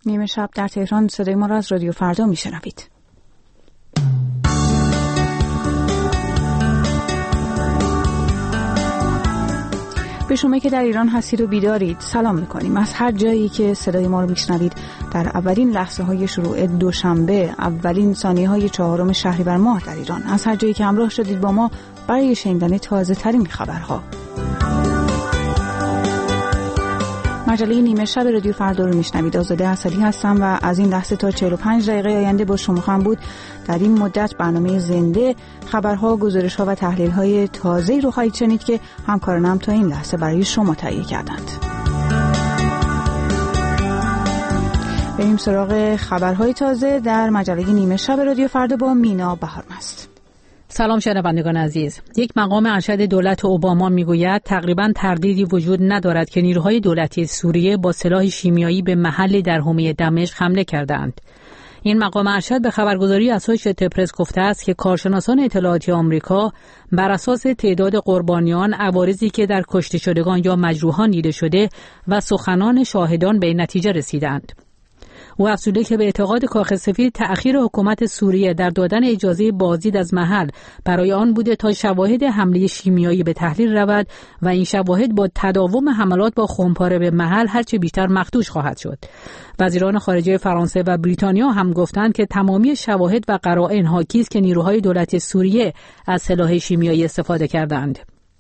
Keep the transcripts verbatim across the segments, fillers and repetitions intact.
نیمه شب در تهران صدای ما را از رادیو فردا میشنوید. به شما که در ایران هستید و بیدارید سلام میکنیم. از هر جایی که صدای ما رو میشنوید در اولین لحظه های شروع دوشنبه، اولین ثانیه های چهارم شهریور ماه در ایران، از هر جایی که همراه شدید با ما برای شنیدن تازه ترین خبرها. مجله نیمه شب رادیو فردا رو میشنوید. آزاده اسدی هستم و از این لحظه تا چهل و پنج دقیقه آینده با شما خواهم بود. در این مدت برنامه زنده، خبرها، گزارش‌ها و تحلیل‌های تازه‌ای رو خواهید شنید که همکارانم تا این لحظه برای شما تهیه کردند. بریم سراغ خبرهای تازه در مجله نیمه شب رادیو فردا با مینا بهارمست. سلام شنوندگان عزیز. یک مقام ارشد دولت اوباما میگوید تقریباً تردیدی وجود ندارد که نیروهای دولتی سوریه با سلاح شیمیایی به محلی در حومه دمشق حمله کردند. این مقام ارشد به خبرگزاری اسوشییتد پرس گفته است که کارشناسان اطلاعاتی آمریکا بر اساس تعداد قربانیان، عوارضی که در کشته شدگان یا مجروحان دیده شده و سخنان شاهدان به این نتیجه رسیدند. او افزوده که به اعتقاد کاخ سفید تأخیر حکومت سوریه در دادن اجازه بازدید از محل برای آن بوده تا شواهد حمله شیمیایی به تحلیل رود و این شواهد با تداوم حملات با خمپاره به محل هرچه بیشتر مخدوش خواهد شد. وزیران خارجه فرانسه و بریتانیا هم گفتند که تمامی شواهد و قرائن حاکی است که نیروهای دولت سوریه از سلاح شیمیایی استفاده کردند.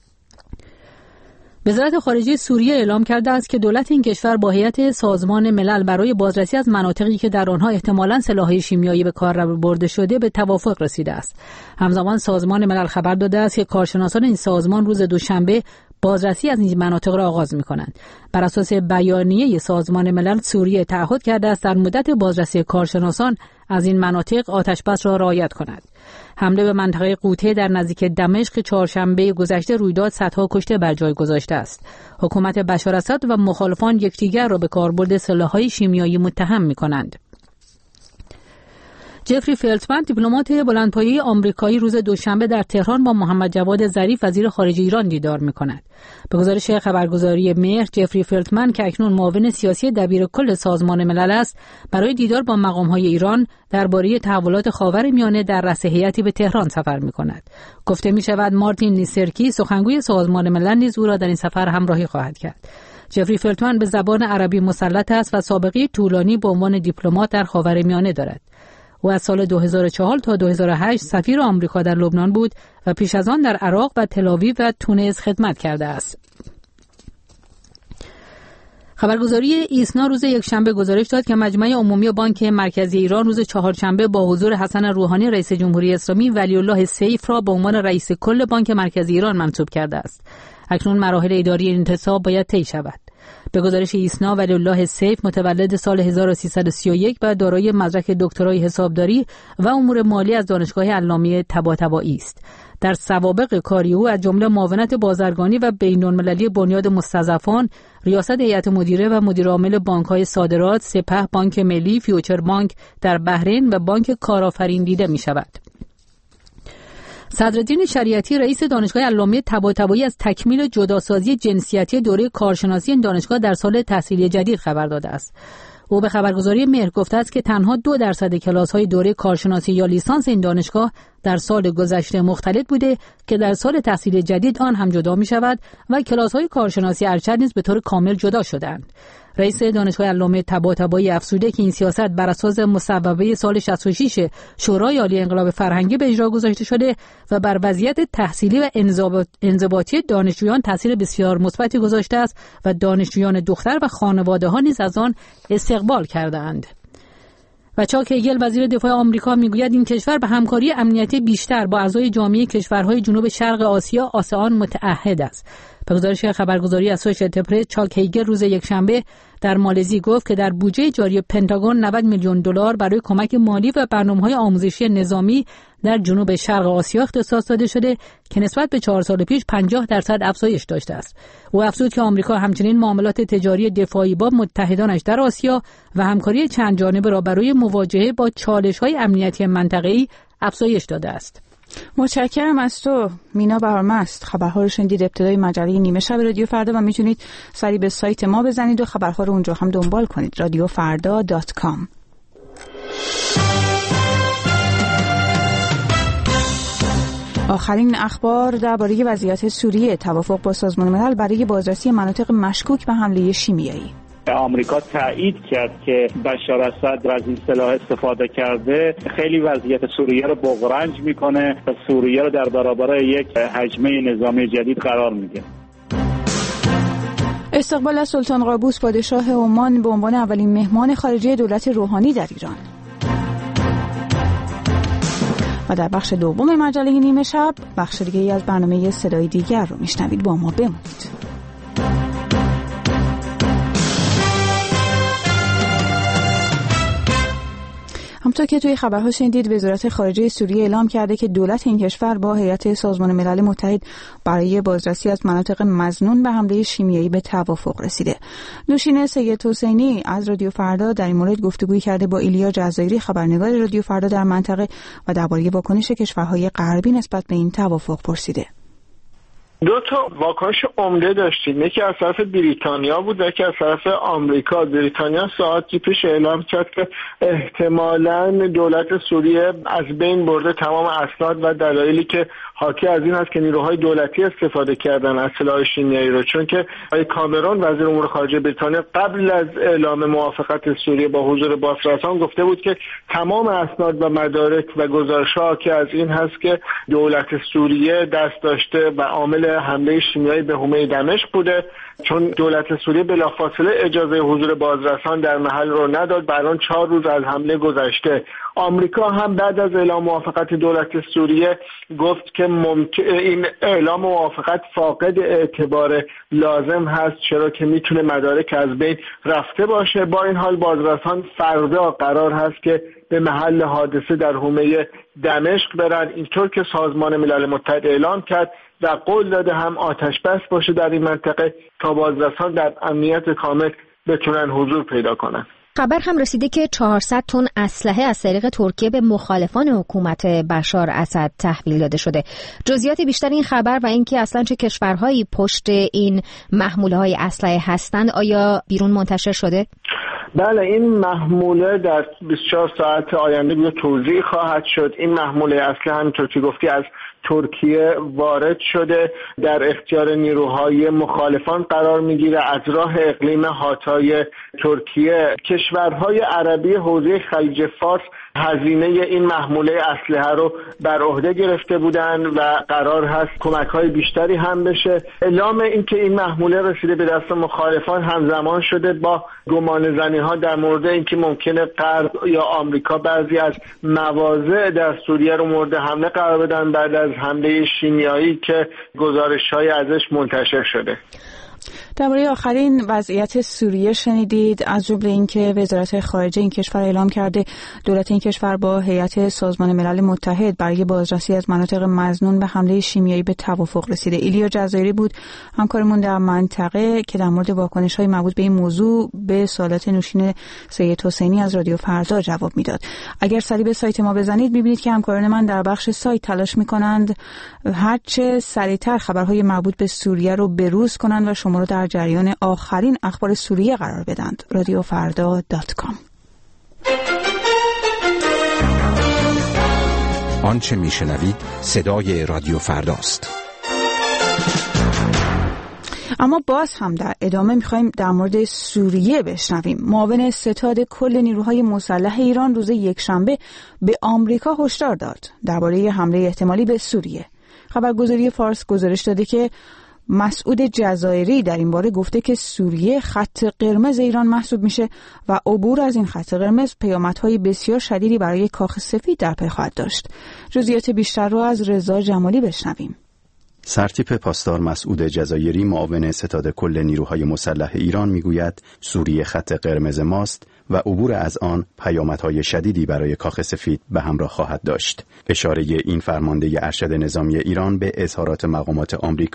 وزارت خارجه سوریه اعلام کرده است که دولت این کشور با هیئت سازمان ملل برای بازرسی از مناطقی که در آنها احتمالاً سلاح شیمیایی به کار برده شده به توافق رسیده است. همزمان سازمان ملل خبر داده است که کارشناسان این سازمان روز دوشنبه بازرسی از این مناطق را آغاز می‌کنند. بر اساس بیانیه سازمان ملل، سوریه تعهد کرده است در مدت بازرسی کارشناسان از این مناطق آتش‌بس را رعایت کند. حمله به منطقه قوطه در نزدیک دمشق چهارشنبه گذشته روی داد، صدها کشته بر جای گذاشته است. حکومت بشار اسد و مخالفان یکدیگر را به کاربرد سلاح‌های شیمیایی متهم می‌کنند. جفری فلتمن، دیپلمات بلندپایه آمریکایی، روز دوشنبه در تهران با محمد جواد ظریف وزیر خارجه ایران دیدار می‌کند. به گزارش خبرگزاری مهر، جفری فلتمن که اکنون معاون سیاسی دبیرکل سازمان ملل است، برای دیدار با مقام‌های ایران درباره تحولات خاورمیانه در رأس هیئتی به تهران سفر می‌کند. گفته می‌شود مارتین نیسرکی، سخنگوی سازمان ملل، نیز او را در این سفر همراهی خواهد کرد. جفری فلتمن به زبان عربی مسلط است و سابقه طولانی به عنوان دیپلمات در خاورمیانه دارد. او از سال دو هزار و چهار تا دو هزار و هشت سفیر آمریکا در لبنان بود و پیش از آن در عراق و تل‌آویو و تونس خدمت کرده است. خبرگزاری ایسنا روز یکشنبه گزارش داد که مجمع عمومی بانک مرکزی ایران روز چهارشنبه با حضور حسن روحانی رئیس جمهوری اسلامی ولی الله سیف را به عنوان رئیس کل بانک مرکزی ایران منصوب کرده است. اکنون مراحل اداری این انتصاب باید طی شود. به گزارش ایسنا، ولی الله سیف متولد سال هزار و سیصد و سی و یک و دارای مدرک دکترای حسابداری و امور مالی از دانشگاه علامه طباطبایی است. در سوابق کاری او از جمله معاونت بازرگانی و بین‌المللی بنیاد مستضعفان، ریاست هیئت مدیره و مدیر عامل بانک‌های صادرات، سپه، بانک ملی، فیوچر بانک در بحرین و بانک کارآفرین دیده می‌شود. صدرالدین شریعتی، رئیس دانشگاه علامه طباطبایی، از تکمیل جداسازی جنسیتی دوره کارشناسی این دانشگاه در سال تحصیلی جدید خبر داده است. او به خبرگزاری مهر گفته است که تنها دو درصد کلاس‌های دوره کارشناسی یا لیسانس این دانشگاه در سال گذشته مختلط بوده که در سال تحصیلی جدید آن هم جدا می شود و کلاس‌های کارشناسی ارشد نیز به طور کامل جدا شدند. رئیس دانشگاه علامه طباطبایی افزوده که این سیاست بر اساس مصوبه سال شصت و شش شورای عالی انقلاب فرهنگی به اجرا گذاشته شده و بر وضعیت تحصیلی و انضباطی دانشجویان تاثیر بسیار مثبتی گذاشته است و دانشجویان دختر و خانواده‌ها نیز از آن استقبال کردند. و چاک هگل، وزیر دفاع آمریکا، میگوید این کشور به همکاری امنیتی بیشتر با اعضای جامعه کشورهای جنوب شرق آسیا آسئان متعهد است. به گزارش خبرگزاری اسوشییتد پرس، چاک هگل روز یکشنبه در مالزی گفت که در بودجه جاری پنتاگون نود میلیون دلار برای کمک مالی و برنامه‌های آموزشی نظامی در جنوب شرق آسیا اختصاص داده شده که نسبت به چهار سال پیش پنجاه درصد افزایش داشته است. او افزود که آمریکا همچنین معاملات تجاری دفاعی با متحدانش در آسیا و همکاری چند جانبه را برای مواجهه با چالش‌های امنیتی منطقه‌ای افزایش داده است. متشکرم از تو مینا بهارمست. خبرها رو شنیدید، ابتدای مجله نیمه شب رادیو فردا، و میتونید سری به سایت ما بزنید و خبرها رو اونجا هم دنبال کنید، رادیو فردا دات کام. آخرین اخبار درباره وضعیت سوریه، توافق با سازمان ملل برای بازرسی مناطق مشکوک به حمله شیمیایی. آمریکا تایید کرد که بشار اسد از این سلاح استفاده کرده، خیلی وضعیت سوریه رو بغرنج میکنه و سوریه رو در برابر یک هجمه نظامی جدید قرار میده. استقبال از سلطان قابوس پادشاه عمان به عنوان اولین مهمان خارجی دولت روحانی در ایران. و در بخش دوم مجله نیمه شب، بخش دیگه‌ای از برنامه صدای دیگر رو میشنوید. با ما بمونید. همونطور که توی خبرها شنیدید، وزارت خارجه سوریه اعلام کرده که دولت این کشور با هیئت سازمان ملل متحد برای بازرسی از مناطق مظنون به حمله شیمیایی به توافق رسیده. نوشین سید حسینی از رادیو فردا در این مورد گفتگویی کرده با ایلیا جزایری، خبرنگار رادیو فردا در منطقه، و درباره واکنش کشورهای غربی نسبت به این توافق پرسیده. دو تا واکنش عمده داشتیم، یکی از طرف بریتانیا بود و یکی از طرف آمریکا. بریتانیا ساعتی پیش اعلام کرد که احتمالاً دولت سوریه از بین برده تمام اسناد و دلایلی که حاکی از این هست که نیروهای دولتی استفاده کردن از سلاح شیمیایی رو، چون که آقای کامرون وزیر امور خارجه بریتانیا قبل از اعلام موافقت سوریه با حضور بازرسان گفته بود که تمام اسناد و مدارک و گزارش‌ها حاکی از این هست که دولت سوریه دست داشته و عامل حمله شیمیایی به حومه دمشق بوده، چون دولت سوریه بلافاصله اجازه حضور بازرسان در محل رو نداد. الان چهار روز از حمله گذشته. آمریکا هم بعد از اعلام موافقت دولت سوریه گفت که ممکن این اعلام موافقت فاقد اعتبار لازم هست، چرا که میتونه مدارک از بین رفته باشه. با این حال بازرسان فردا قرار هست که به محل حادثه در حومه دمشق برن، اینطور که سازمان ملل متحد اعلام کرد و قول داده هم آتش بس باشه در این منطقه تا بازرسان در امنیت کامل بتونن حضور پیدا کنن. خبر هم رسیده که چهارصد تن اسلحه از طریق ترکیه به مخالفان حکومت بشار اسد تحویل داده شده. جزئیات بیشتر این خبر و اینکه اصلا چه کشورهایی پشت این محموله‌های اسلحه هستند آیا بیرون منتشر شده؟ بله، این محموله در بیست و چهار ساعت آینده به توزیع خواهد شد. این محموله اسلحه همینطور که گفتی از ترکیه وارد شده، در اختیار نیروهای مخالفان قرار میگیره از راه اقلیم هاتای ترکیه. کشورهای عربی حوزه خلیج فارس هزینه این محموله اسلحه رو بر عهده گرفته بودن و قرار هست کمک‌های بیشتری هم بشه. اعلام اینکه این محموله رسیده به دست مخالفان همزمان شده با گمانه‌زنی‌ها در مورد اینکه ممکنه غرب یا آمریکا بعضی از مواضع در سوریه رو مورد حمله قرار بدن بعد از حمله شیمیایی که گزارش‌های ازش منتشر شده. درباره آخرین وضعیت سوریه شنیدید، از جمله اینکه وزارت خارجه این کشور اعلام کرده دولت این کشور با هیئت سازمان ملل متحد برای بازرسی از مناطق مظنون به حمله شیمیایی به توافق رسیده. ایلیا جزایری بود همکارمون در منطقه که در مورد واکنش‌های مربوط به این موضوع به سوالات نوشین سید حسینی از رادیو فردا جواب میداد. اگر سری به سایت ما بزنید می‌بینید که همکاران من در بخش سایت تلاش می‌کنند هرچه سریعتر خبرهای مربوط به سوریه رو بروز کنند و شما رو در جریان آخرین اخبار سوریه قرار بدند. رادیو فردا دات کام. آنچه میشنوید صدای رادیو فرداست. اما باز هم در ادامه میخوایم در مورد سوریه بشنویم. معاون ستاد کل نیروهای مسلح ایران روز یکشنبه به آمریکا هشدار داد درباره حمله احتمالی به سوریه. خبرگزاری فارس گزارش داده که مسعود جزایری در این باره گفته که سوریه خط قرمز ایران محسوب میشه و عبور از این خط قرمز پیامدهای بسیار شدیدی برای کاخ سفید در پی خواهد داشت. جزئیات بیشتر رو از رضا جمالی بشنویم. سرتیپ پاسدار مسعود جزایری معاون ستاد کل نیروهای مسلح ایران میگوید سوریه خط قرمز ماست و عبور از آن پیامدهای شدیدی برای کاخ سفید به همراه خواهد داشت. اشاره این فرمانده ارشد نظامی ایران به اظهارات مقامات آمریکایی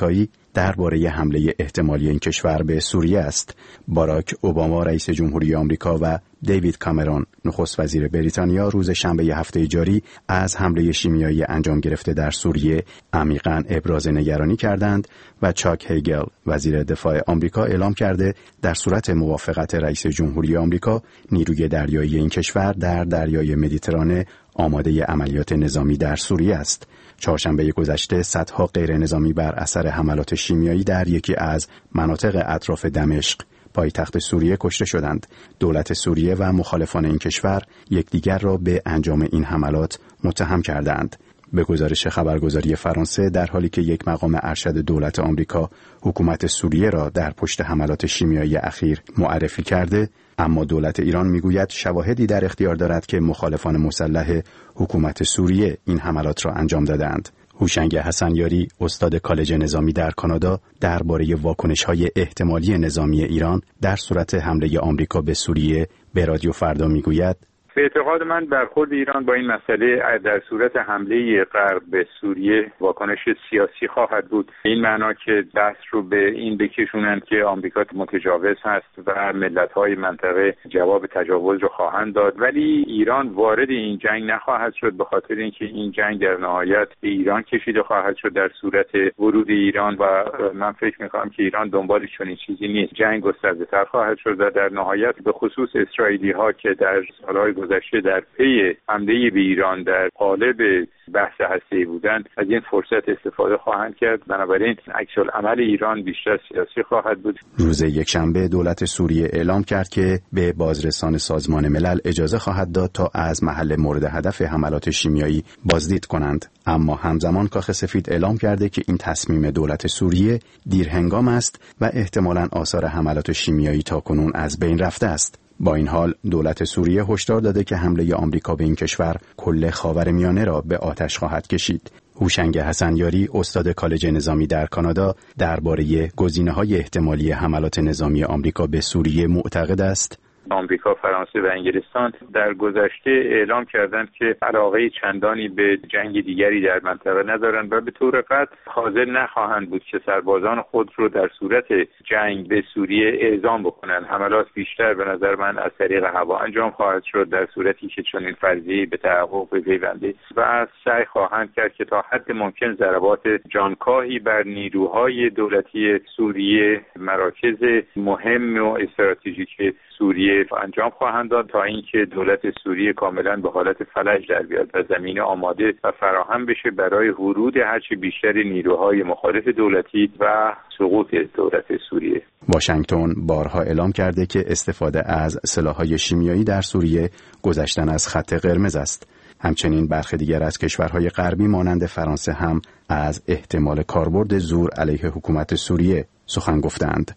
درباره حمله احتمالی این کشور به سوریه است. باراک اوباما رئیس جمهوری آمریکا و دیوید کامرون نخست وزیر بریتانیا روز شنبه هفته جاری از حمله شیمیایی انجام گرفته در سوریه عمیقاً ابراز نگرانی کردند و چاک هیگل وزیر دفاع آمریکا اعلام کرده در صورت موافقت رئیس جمهوری آمریکا نیروی دریایی این کشور در دریای مدیترانه آماده عملیات نظامی در سوریه است. چهارشنبه گذشته صدها غیر نظامی بر اثر حملات شیمیایی در یکی از مناطق اطراف دمشق پایتخت سوریه کشته شدند. دولت سوریه و مخالفان این کشور یکدیگر را به انجام این حملات متهم کردند. به گزارش خبرگزاری فرانسه در حالی که یک مقام ارشد دولت آمریکا حکومت سوریه را در پشت حملات شیمیایی اخیر معرفی کرده، اما دولت ایران میگوید شواهدی در اختیار دارد که مخالفان مسلح حکومت سوریه این حملات را انجام دادند. هوشنگ حسنیاری استاد کالج نظامی در کانادا درباره واکنش‌های احتمالی نظامی ایران در صورت حمله آمریکا به سوریه به رادیو فردا میگوید: به اعتقاد من برخورد ایران با این مسئله در صورت حمله غرب به سوریه واکنش سیاسی خواهد بود. این معنا که بحث رو به این بکشونند که آمریکا متجاوز هست و ملت‌های منطقه جواب تجاوز رو خواهند داد، ولی ایران وارد این جنگ نخواهد شد به خاطر اینکه این جنگ در نهایت به ایران کشیده خواهد شد در صورت ورود ایران و من فکر می‌کنم که ایران دنبال چنین چیزی نیست. جنگ گسترده‌تر خواهد شد و در نهایت به خصوص اسرائیلی‌ها که در سال‌های گذشته در پی حمله به ایران در قالب بحث هسته‌ای بودند از این فرصت استفاده خواهند کرد. بنابراین عکس‌العمل ایران بیشتر سیاسی خواهد بود. روز یکشنبه دولت سوریه اعلام کرد که به بازرسان سازمان ملل اجازه خواهد داد تا از محل مورد هدف حملات شیمیایی بازدید کنند، اما همزمان کاخ سفید اعلام کرده که این تصمیم دولت سوریه دیرهنگام است و احتمالاً آثار حملات شیمیایی تاکنون از بین رفته است. با این حال دولت سوریه هشدار داده که حمله آمریکا به این کشور کل خاورمیانه را به آتش خواهد کشید. هوشنگ حسنیاری استاد کالج نظامی در کانادا درباره گزینه‌های احتمالی حملات نظامی آمریکا به سوریه معتقد است: آمریکا، فرانسه و انگلستان در گذشته اعلام کردند که علاقه چندانی به جنگ دیگری در منطقه ندارند و به طور قطع حاضر نخواهند بود که سربازان خود رو در صورت جنگ به سوریه اعزام بکنند. حملات بیشتر به نظر من از طریق هوا انجام خواهد شد در صورتی که چنین فرضیه‌ای به تحقق بپیونده و سعی خواهند کرد که تا حد ممکن ضربات جانکاهی بر نیروهای دولتی سوریه، مراکز مهم و استراتژیک سوریه انجام خواهند داد تا اینکه دولت سوریه کاملا به حالت فلج در بیاد و زمینه آماده و فراهم بشه برای ورود هرچی بیشتر نیروهای مخالف دولتی و سقوط دولت سوریه. واشنگتن بارها اعلام کرده که استفاده از سلاح‌های شیمیایی در سوریه گذشتن از خط قرمز است. همچنین برخی دیگر از کشورهای غربی مانند فرانسه هم از احتمال کاربرد زور علیه حکومت سوریه سخن گفتند.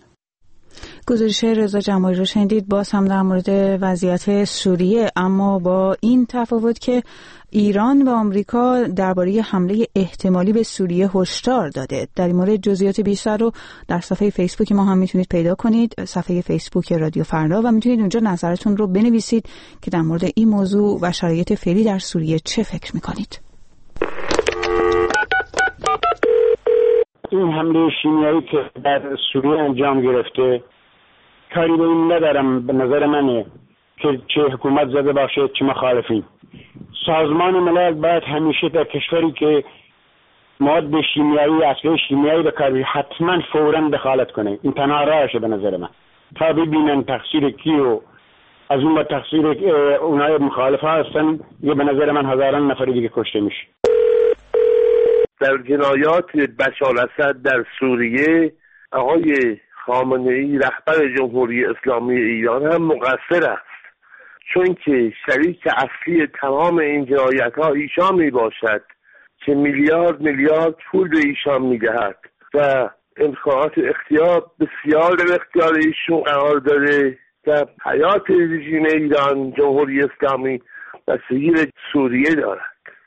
گزارش رضا جمالی رو شنیدید. باز هم در مورد وضعیت سوریه، اما با این تفاوت که ایران و آمریکا درباره حمله احتمالی به سوریه هشدار داده. در این مورد جزئیات بیشتر رو در صفحه فیسبوک ما هم میتونید پیدا کنید، صفحه فیسبوک رادیو فردا، و میتونید اونجا نظرتون رو بنویسید که در مورد این موضوع و شرایط فعلی در سوریه چه فکر میکنید. این حمله شیمیایی که در سوریه انجام گرفته کاری به این ندارم، به نظر منه که چه حکومت زده باشه چه مخالفین. سازمان ملل باید همیشه در کشوری که مواد شیمیایی، اسلحه شیمیایی به کار ببره حتما فوراً دخالت کنه. این تنها راهشه به نظر من، تا ببینن تقصیر کیو از اون با تقصیر اونای مخالف هستن. یه به نظر من هزاران نفر دیگه کشته میشه. در جنایات بشار اسد در سوریه آقای خامنه‌ای رهبر جمهوری اسلامی ایران هم مقصر است، چون که شریک اصلی تمام این جنایت ها ایشان می باشد که میلیارد میلیارد پول به ایشان می دهد و امکانات اختیار بسیار در اختیار ایشون قرار داره و حیات رژیم ایران جمهوری اسلامی بستگی سوریه دارد.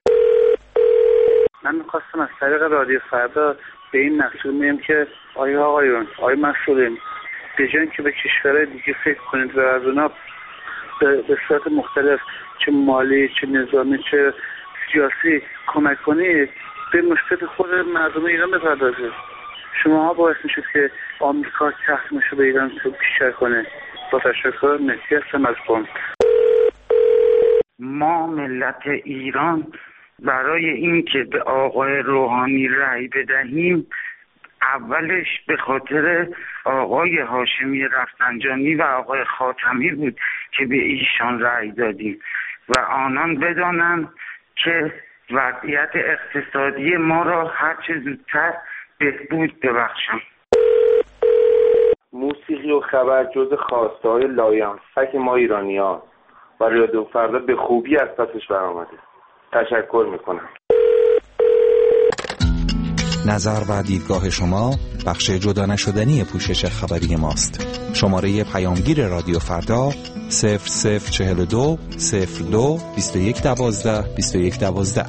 من میخواستم از طریق رادیو فردا به این مقصود میم که آیا آقایون، آیا مسئولین به جای که به کشورهای دیگه فکر کنید و از اونا به صورت مختلف چه مالی، چه نظامی، چه سیاسی کمک کنید، به مشکل خود مردم ایران بپردازید. شما باعث میشید که آمریکا تحریمش رو به ایران بیشتر کنه. با تشکر، مهدی هستم از قم. ما ملت ایران برای اینکه به آقای روحانی رأی بدهیم، اولش به خاطر آقای هاشمی رفسنجانی و آقای خاتمی بود که به ایشان رأی دادیم و آنان بدانند که وضعیت اقتصادی ما را هرچه زودتر بهبود ببخشند. موسیقی و خبر جز خواسته های لاینفک ما ایرانیان و رادیو فردا به خوبی از پسش برآمده. تشکر میکنم. نظر و دیدگاه شما بخش جدا نشدنی پوشش خبری ماست. شماره پیامگیر رادیو فردا صفر صفر چهل و دو صفر دو بیست و یک دوازده بیست و یک دوازده.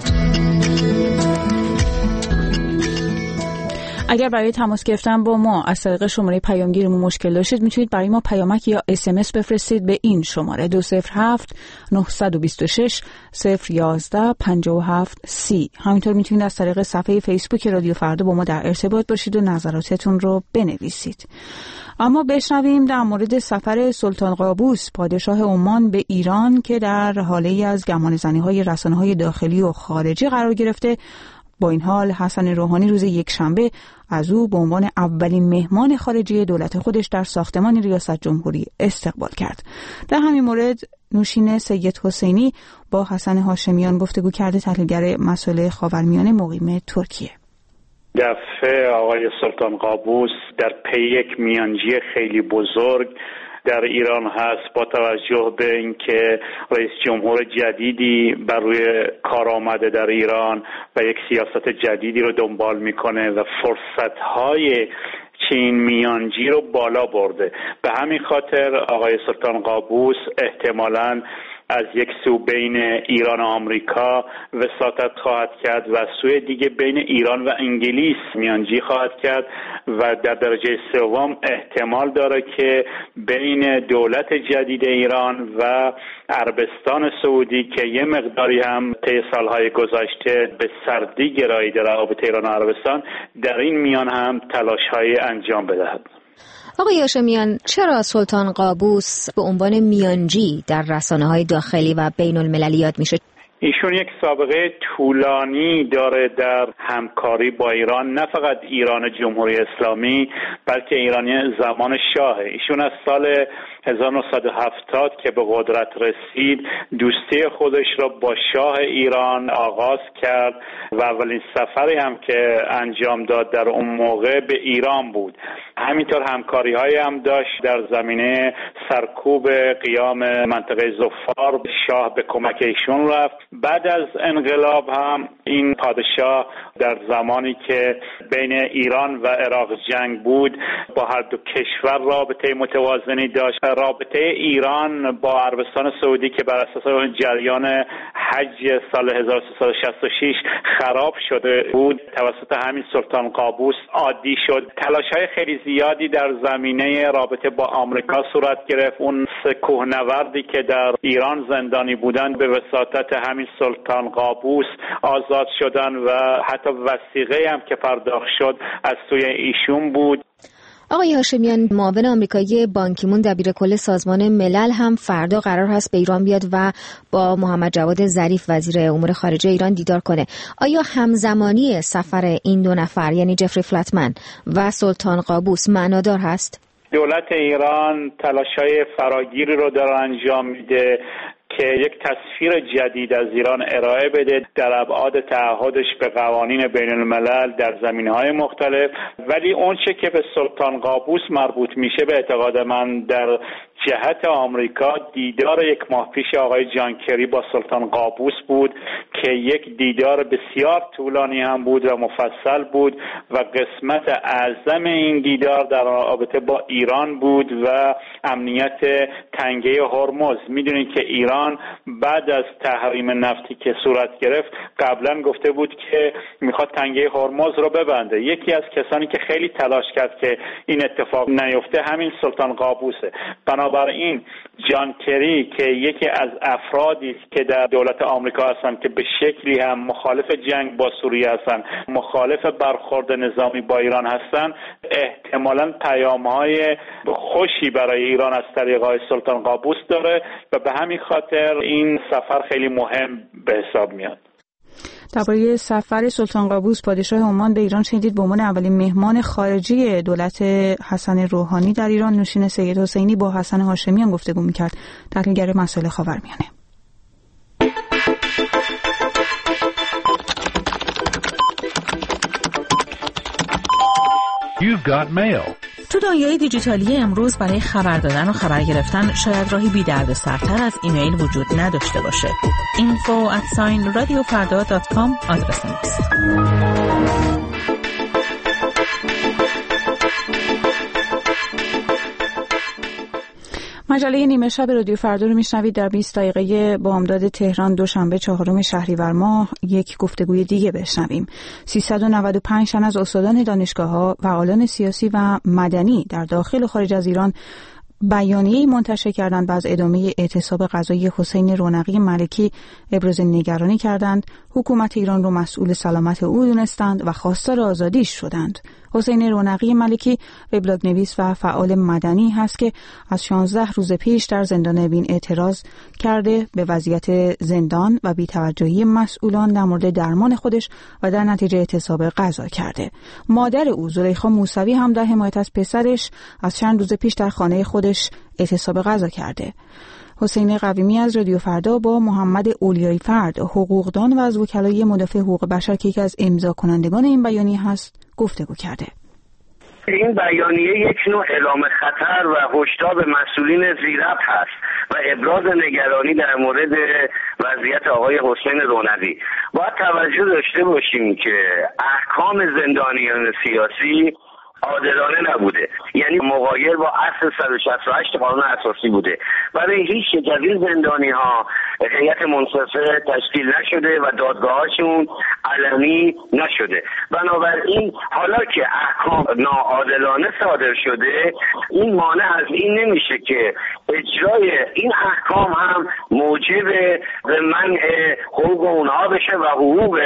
اگر برای تماس گرفتن با ما از طریق شماره پیامگیرمون مشکل داشتید، میتونید برای ما پیامک یا اس ام اس بفرستید به این شماره دو صفر هفت نه دو شش صفر یازده پنجاه و هفت سی. همینطور میتونید از طریق صفحه فیسبوک رادیو فردا با ما در ارتباط باشید و نظراتتون رو بنویسید. اما بشنویم در مورد سفر سلطان قابوس پادشاه عمان به ایران که در حاله از گمانه‌زنی‌های رسانه‌های داخلی و خارجی قرار گرفته. با این حال حسن روحانی روز یکشنبه از او به عنوان اولین مهمان خارجی دولت خودش در ساختمان ریاست جمهوری استقبال کرد. در همین مورد نوشین سید حسینی با حسن هاشمیان گفتگو کرده، تحلیلگر مسائل خاورمیانه مقیم ترکیه. دفعه آقای سلطان قابوس در پی یک میانجی خیلی بزرگ در ایران هست، با توجه به اینکه رئیس جمهور جدیدی بر روی کار آمده در ایران و یک سیاست جدیدی رو دنبال میکنه و فرصت‌های چین میانجی رو بالا برده. به همین خاطر آقای سلطان قابوس احتمالاً از یک سو بین ایران و آمریکا وساطت خواهد کرد و سوی دیگه بین ایران و انگلیس میانجی خواهد کرد و در درجه سوم احتمال داره که بین دولت جدید ایران و عربستان سعودی که یه مقداری هم طی سالهای گذشته به سردی گراییده روابط ایران و عربستان، در این میان هم تلاش‌های انجام بدهد. آقای هاشمیان، چرا سلطان قابوس به عنوان میانجی در رسانه‌های داخلی و بین المللی یاد میشه؟ ایشون یک سابقه طولانی داره در همکاری با ایران، نه فقط ایران جمهوری اسلامی بلکه ایرانی زمان شاه. ایشون از سال هزار و نهصد و هفتاد که به قدرت رسید دوستی خودش را با شاه ایران آغاز کرد و اولین سفری هم که انجام داد در اون موقع به ایران بود. همینطور همکاری های هم داشت در زمینه سرکوب قیام منطقه ظفار، شاه به کمک ایشون رفت. بعد از انقلاب هم این پادشاه در زمانی که بین ایران و عراق جنگ بود با هر دو کشور رابطه متوازنی داشت. رابطه ایران با عربستان سعودی که بر اساس جریان حج سال هزار و سیصد و شصت و شش خراب شده بود توسط همین سلطان قابوس عادی شد. تلاش‌های خیلی زیادی در زمینه رابطه با آمریکا صورت گرفت. اون سه کوهنوردی که در ایران زندانی بودند به وساطت همین سلطان قابوس آزاد شدن و حتی وثیقه هم که پرداخت شد از سوی ایشون بود. آقای هاشمیان، معاون آمریکایی بان کی مون دبیر کل سازمان ملل هم فردا قرار هست به ایران بیاد و با محمد جواد ظریف وزیر امور خارجه ایران دیدار کنه. آیا همزمانی سفر این دو نفر یعنی جفری فلتمن و سلطان قابوس معنادار هست؟ دولت ایران تلاش‌های فراگیری رو داره انجام میده که یک تصویر جدید از ایران ارائه بده در ابعاد تعهدش به قوانین بین الملل در زمینه‌های مختلف. ولی اون چه که به سلطان قابوس مربوط میشه به اعتقاد من در جهت آمریکا دیدار یک ماه پیش آقای جان کری با سلطان قابوس بود که یک دیدار بسیار طولانی هم بود و مفصل بود و قسمت اعظم این دیدار در رابطه با ایران بود و امنیت تنگه هرمز. میدونید که ایران بعد از تحریم نفتی که صورت گرفت قبلا گفته بود که میخواد تنگه هرمز رو ببنده. یکی از کسانی که خیلی تلاش کرد که این اتفاق نیفته همین سلطان قابوسه. بنابراین جان کری که یکی از افرادی است که در دولت آمریکا هستن که به شکلی هم مخالف جنگ با سوریه هستن، مخالف برخورد نظامی با ایران هستن، احتمالاً پیام‌های خوشی برای ایران از طریق آقای سلطان قابوس داره و به همین خاطر این سفر خیلی مهم به حساب میاد. درباره سفر سلطان قابوس پادشاه عمان به ایران شنیدید. به عنوان اولین مهمان خارجی دولت حسن روحانی در ایران، نوشین سید حسینی با حسن هاشمیان گفتگو می‌کرد، تحلیلگر مسائل خاورمیانه. You've got mail. تو دنیای دیجیتالی امروز برای خبر دادن و خبر گرفتن شاید راهی بی درد سرتر از ایمیل وجود نداشته باشه. info at radiofarda dot com آدرس ماست. مجله نیمه شب رادیو فردا رو میشنوید. در بیست دقیقه بامداد تهران دوشنبه چهارم شهریور ماه یک گفتگوی دیگه بشنویم. سیصد و نود و پنج تن از استادان دانشگاه‌ها، فعالان سیاسی و مدنی در داخل و خارج از ایران بیانیه‌ای منتشر کردند و از ادامه اعتصاب غذایی حسین رونقی ملکی ابراز نگرانی کردند. حکومت ایران رو مسئول سلامت او دونستند و خواستار آزادیش شدند. حسین رونقی ملکی وبلاگ نویس و فعال مدنی هست که از شانزده روز پیش در زندان اوین اعتراض کرده به وضعیت زندان و بی‌توجهی مسئولان در مورد درمان خودش و در نتیجه اعتصاب غذا کرده. مادر او زلیخا موسوی هم در حمایت از پسرش از چند روز پیش در خانه خودش اعتصاب غذا کرده. حسین قویمی از رادیو فردا با محمد اولیای فرد، حقوقدان و از وکلای مدافع حقوق بشر که یکی از امضا کنندگان این بیانیه هست، گفتگو کرده. این بیانیه یک نوع اعلام خطر و هشدار به مسئولین ذی‌ربط هست و ابراز نگرانی در مورد وضعیت آقای حسین رونقی. باید توجه داشته باشیم که احکام زندانیان سیاسی عادلانه نبوده، یعنی مغایر با اصل صد و شصت و هشت قانون اساسی بوده. برای هیچ یک از این زندانی ها هیئت منصفه تشکیل نشده و دادگاهاشون علنی نشده. بنابراین حالا که احکام ناعادلانه صادر شده، این مانع از این نمیشه که اجرای این احکام هم موجب به منع حقوق اونها بشه و حقوق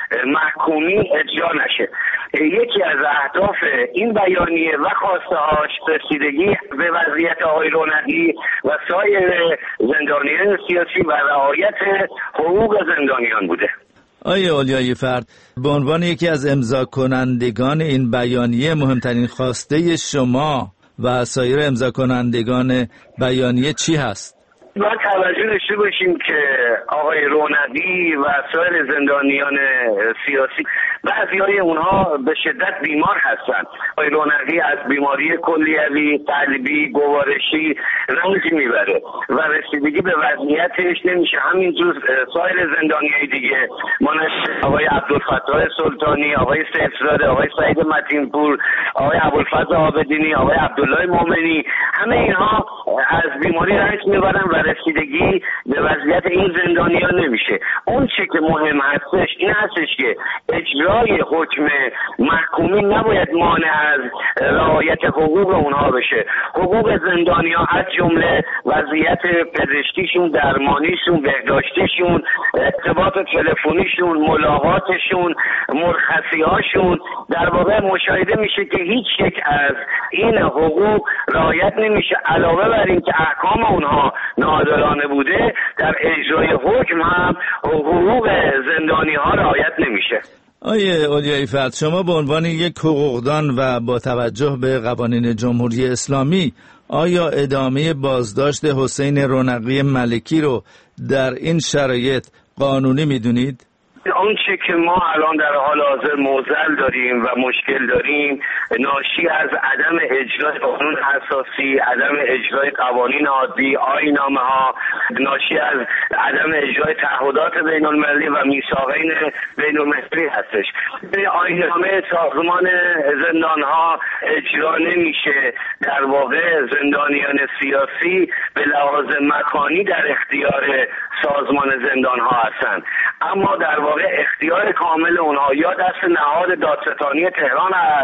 محکومین اجرا نشه. یکی از اهداف این بیانیه و خواسته‌هاش رسیدگی به وضعیت آقای رونقی و سایر زندانیان سیاسی و رعایت حقوق زندانیان بوده. آیه اولیای فرد، به عنوان یکی از امضا کنندگان این بیانیه، مهمترین خواسته شما و سایر امضا کنندگان بیانیه چی هست؟ باید توجه داشته باشیم که آقای رونقی و سایر زندانیان سیاسی بعضی‌های اونها به شدت بیمار هستن. آقای رونقی از بیماری کلیوی، قلبی، گوارشی رنج میبره و رسیدگی به وضعیتش نمیشه. همینجور سایر زندانیای دیگه مانند آقای عبدالفتاح سلطانی، آقای سیفزاده، آقای سعید متینپور، آقای ابوالفضل عابدینی، آقای عبدالله مومنی، همه اینها از بیماری رنج میبرن و رسیدگی به وضعیت این زندانیان نمیشه. اون چی که مهم هستش این هستش که اجرای حکم محکومین نباید مانع از رعایت حقوق اونها بشه. حقوق زندانیان از جمله وضعیت پزشکیشون، درمانیشون، بهداشتیشون، ارتباط تلفنیشون، ملاقاتشون، مرخصی‌هاشون، در واقع مشاهده میشه که هیچ یک از این حقوق رعایت نمیشه. علاوه بر این که احکام اونها ناعادلانه بوده، در اجرای حکم هم حقوق زندانی ها رعایت نمیشه. آیه اولیای فرد، شما به عنوان یک حقوقدان و با توجه به قوانین جمهوری اسلامی، آیا ادامه بازداشت حسین رونقی ملکی رو در این شرایط قانونی میدونید؟ آنچه که ما الان در حال حاضر معضل داریم و مشکل داریم ناشی از عدم اجرای قانون اساسی، عدم اجرای قوانین عادی، آیین‌نامه ها، ناشی از عدم اجرای تعهدات بین المللی و میثاقین بین المللی هستش. آیین‌نامه سازمان زندان ها اجرا نمیشه. در واقع زندانیان سیاسی به لحاظ مکانی در اختیار سازمان زندان ها هستند، اما در واقع اختیار کامل اونها یا دست نهاد دادستانی تهران است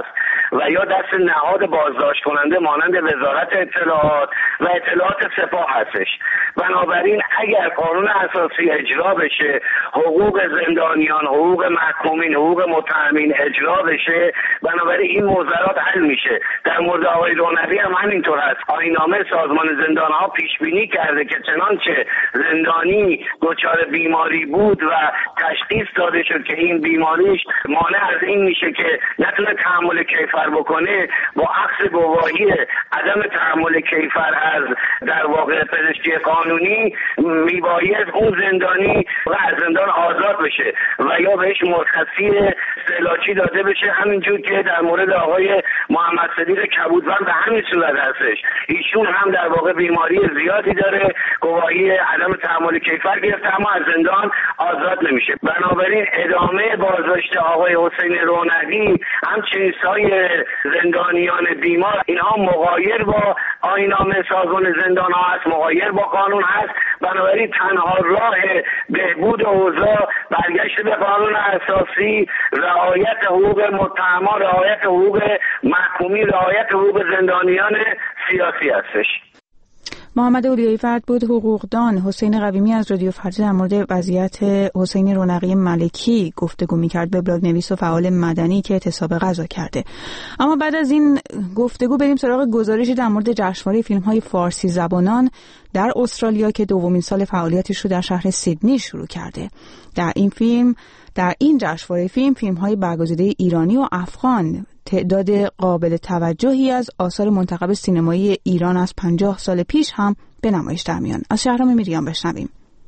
و یا دست نهاد بازداشت کننده مانند وزارت اطلاعات و اطلاعات سپاه هستش. بنابراین اگر قانون اساسی اجرا بشه، حقوق زندانیان، حقوق محکومین، حقوق متهمین اجرا بشه، بنابراین این معضلات حل میشه. در مورد آقای رونقی هم همینطور هست. آیین‌نامه سازمان زندان‌ها پیش بینی کرده که چنانچه زندانی دچار بیماری بود و تشخیص داده شد که این بیماریش مانع از این میشه که نتونه تحمل کیفر بکنه، با اخذ گواهی عدم تحمل کیفر از در واقع پزشکی قانونی میباید اون زندانی و از زندان آزاد بشه و یا بهش مرخصی استعلاجی داده بشه، همینجور که در مورد آقای محمد صدیق کبودوند به همین صورت هستش. ایشون هم در واقع بیماری زیادی داره، گواهی عدم تحمل کیفر گرفته اما از زندان آزاد نمیشه. بنابراین ادامه بازداشت آقای حسین رونقی همچنین سایر زندانیان بیمار اینها مغایر با آیین‌نامه سازمان زندان ها هست، مغایر با قانون هست. بنابراین تنها راه بهبود اوضاع برگشت به قانون اساسی، رعایت حقوق متهمان، رعایت حقوق محکومین، رعایت حقوق زندانیان سیاسی هستش. محمد اولیایی فرد بود حقوقدان. حسین قویمی از رادیو فردا در مورد وضعیت حسین رونقی ملکی گفتگو می‌کرد، به بلاگ نویس و فعال مدنی که اعتصاب غذا کرده. اما بعد از این گفتگو بریم سراغ گزارشی در مورد جشنواره فیلم‌های فارسی زبانان در استرالیا که دومین سال فعالیتش رو در شهر سیدنی شروع کرده. در این فیلم در این جشنواره فیلم فیلم‌های برگزیده ایرانی و افغان تعداد قابل توجهی از آثار منتخب سینمایی ایران از پنجاه سال پیش هم به نمایش در میان. از شهرام میریان بشنویم.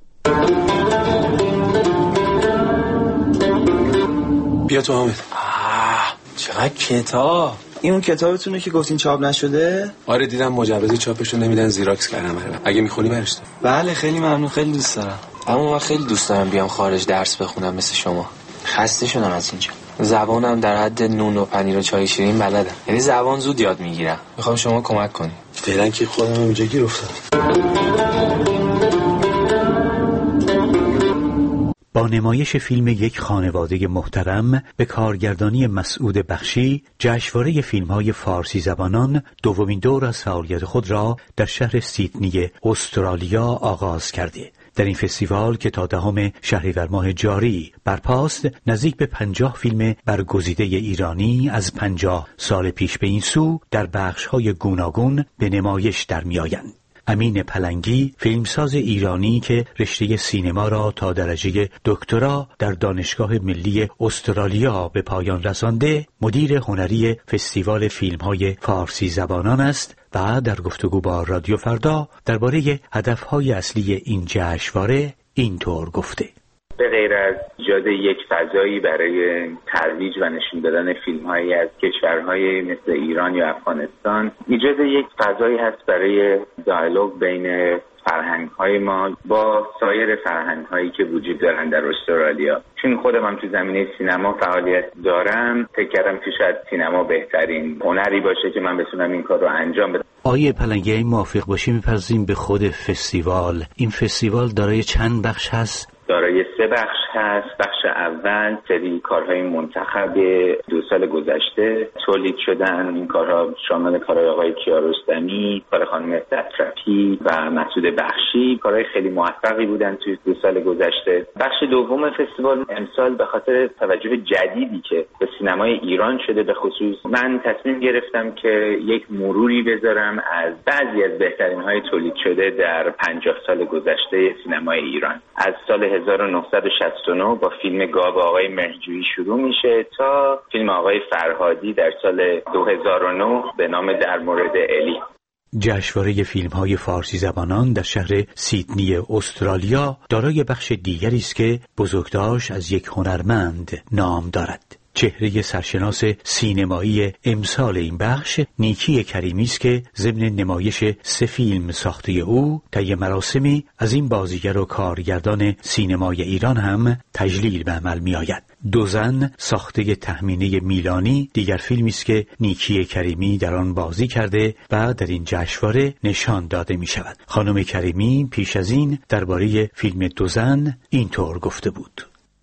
بیا تو حامد. آه چقدر کتاب. این اون کتابتونه که گفتین چاپ نشده؟ آره دیدم مجوز چاپشو نمیدن، زیراکس کردم. اگه میخونی برش. بله خیلی ممنون، خیلی دوست دارم. اما من خیلی دوست دارم بیام خارج درس بخونم مثل شما. خسته شدم از اینجا. زبانم در حد نون و پنیر و چای شیرین بلدم، یعنی زبان زود یاد میگیرم. میخوام شما کمک کنی. فعلا که خودم اینجا گیر افتادم. با نمایش فیلم یک خانواده محترم به کارگردانی مسعود بخشی، جشنواره فیلم‌های فارسی زبانان دومین دور از فعالیت خود را در شهر سیدنی استرالیا آغاز کرده. در این فستیوال که تا دهم شهریور ماه جاری برپاست، نزدیک به پنجاه فیلم برگزیده ایرانی از پنجاه سال پیش به این سو در بخش‌های گوناگون به نمایش در می‌آیند. امین پلنگی، فیلمساز ایرانی که رشته سینما را تا درجه دکترا در دانشگاه ملی استرالیا به پایان رسانده، مدیر هنری فستیوال فیلم‌های فارسی زبانان است و در گفتگو با رادیو فردا درباره هدف‌های اصلی این جشنواره اینطور گفته: به غیر از ایجاد یک فضایی برای ترویج و نشون دادن فیلم‌هایی از کشورهای مثل ایران یا افغانستان، ایجاد یک فضایی هست برای دیالوگ بین فرهنگ‌های ما با سایر فرهنگ‌هایی که وجود دارن در استرالیا. چون خودم هم تو زمینه سینما فعالیت دارم، فکر کردم که شاید سینما بهترین هنری باشه که من بتونم این کار رو انجام بدم. آیه پلنگی، موافق باشی می‌پذیریم به خود فستیوال. این فستیوال دارای چند بخش هست؟ دارای سه بخش هست. بخش اول سری کارهای منتخب دو سال گذشته تولید شدن. این کارها شامل کارهای آقای کیارستمی، کار خانم سترفی و مسعود بخشی. کارهای خیلی موفقی بودن توی دو سال گذشته. بخش دوم فستیوال امسال به خاطر توجه جدیدی که به سینمای ایران شده به خصوص، من تصمیم گرفتم که یک مروری بذارم از بعضی از بهترین‌های تولید شده در پنجاه سال گذشته سینمای ایران. از سال هزار و نهصد و شصت و نه با فیلم گاو آقای مهرجویی شروع میشه تا فیلم آقای فرهادی در سال دو هزار و نه به نام در مورد الی. جشنواره فیلم‌های فارسی زبانان در شهر سیدنی استرالیا دارای بخش دیگری است که بزرگداشت از یک هنرمند نام دارد. چهره سرشناس سینمایی امسال این بخش نیکی کریمی است که ضمن نمایش سه فیلم ساخته او طی مراسمی از این بازیگر و کارگردان سینمای ایران هم تجلیل به عمل می آید. دو زن ساخته تهمینه میلانی دیگر فیلمی است که نیکی کریمی در آن بازی کرده و در این جشنواره نشان داده می شود. خانم کریمی پیش از این درباره فیلم دو زن اینطور گفته بود: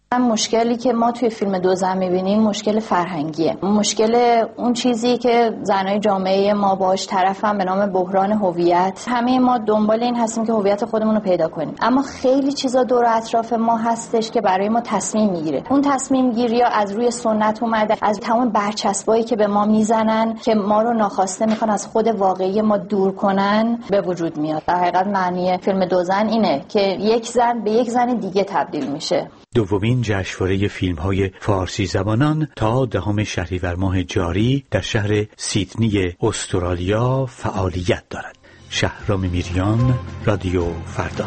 مشکلی که ما توی فیلم دوزن می‌بینیم مشکل فرهنگیه، مشکل اون چیزی که زنای جامعه ما باهاش طرفن به نام بحران هویت. همه ما دنبال این هستیم که هویت خودمون رو پیدا کنیم، اما خیلی چیزا دور و اطراف ما هستش که برای ما تصمیم میگیره. اون تصمیم گیری‌ها از روی سنت اومده، از تمام برچسبایی که به ما میزنن که ما رو ناخواسته میخوان از خود واقعی ما دور کنن به وجود میاد. در حقیقت معنی فیلم دوزن اینه که یک زن به یک زن دیگه تبدیل میشه. دومین جشنواره فیلم‌های فارسی زبانان تا دهم شهریور ماه جاری در شهر سیدنی استرالیا فعالیت دارد. شهرام میریان، رادیو فردا.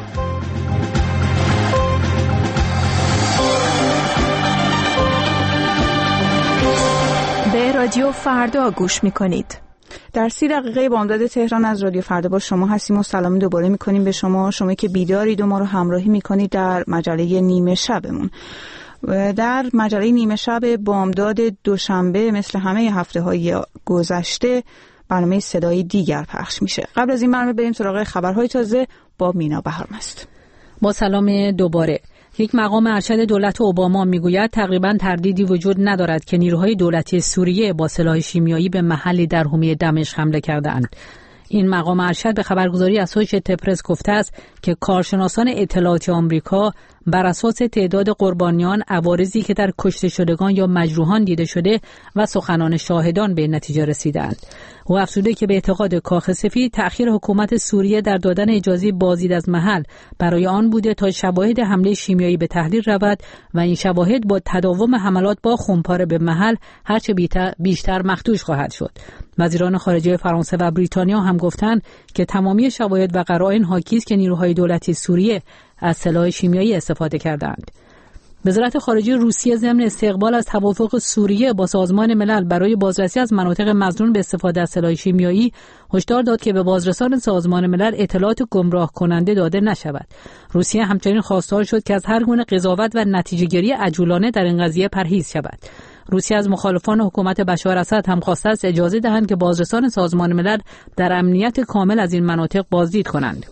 به رادیو فردا گوش می‌کنید. در سی دقیقه بامداد تهران از رادیو فردا با شما هستیم و سلام دوباره میکنیم به شما، شما که بیدارید و ما رو همراهی میکنید در مجله نیمه شبمون. در مجله نیمه شب بامداد دوشنبه مثل همه هفته های گذشته برنامه صدای دیگر پخش میشه. قبل از این برنامه بریم سراغ خبرهای تازه با مینا بهارمست. با سلام دوباره. یک مقام ارشد دولت اوباما میگوید تقریباً تردیدی وجود ندارد که نیروهای دولتی سوریه با سلاح شیمیایی به محلی در حومه دمشق حمله کردند. این مقام ارشد به خبرگزاری اسوشییتد پرس گفته است که کارشناسان اطلاعاتی آمریکا بر اساس تعداد قربانیان، عوارضی که در کشته شدگان یا مجروحان دیده شده و سخنان شاهدان به نتیجه رسیدند. او افزوده که به اعتقاد کاخ سفید تأخیر حکومت سوریه در دادن اجازه بازدید از محل برای آن بوده تا شواهد حمله شیمیایی به تحلیل رود و این شواهد با تداوم حملات با خمپاره به محل هرچه بیشتر مخدوش خواهد شد. وزیران خارجه فرانسه و بریتانیا هم گفتند که تمامی شواهد و قرائن حاکی است که نیروهای دولتی سوریه از سلاح شیمیایی استفاده کردند. وزارت خارجه روسیه ضمن استقبال از توافق سوریه با سازمان ملل برای بازرسی از مناطق مظنون به استفاده از سلاح شیمیایی هشدار داد که به بازرسان سازمان ملل اطلاعات گمراه کننده داده نشود. روسیه همچنین خواستار شد که از هر گونه قضاوت و نتیجه‌گیری عجولانه در این قضیه پرهیز شود. روسیه از مخالفان حکومت بشار اسد هم خواسته است اجازه دهند که بازرسان سازمان ملل در امنیت کامل از این مناطق بازدید کنند.